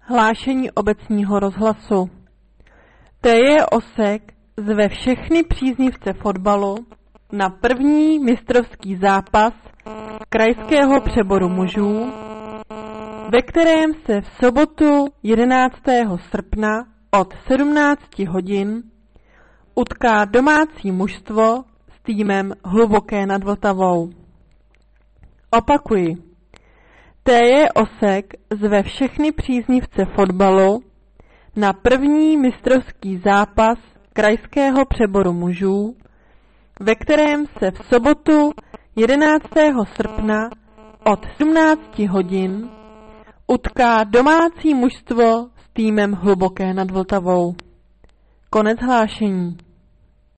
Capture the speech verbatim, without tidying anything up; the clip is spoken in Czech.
Hlášení obecního rozhlasu. T J Osek zve všechny příznivce fotbalu na první mistrovský zápas krajského přeboru mužů, ve kterém se v sobotu jedenáctého srpna od sedmnácti hodin utká domácí mužstvo s týmem Hluboké nad Vltavou. Opakuji. T J Osek zve všechny příznivce fotbalu na první mistrovský zápas krajského přeboru mužů, ve kterém se v sobotu jedenáctého srpna od sedmnácti hodin utká domácí mužstvo s týmem Hluboké nad Vltavou. Konec hlášení.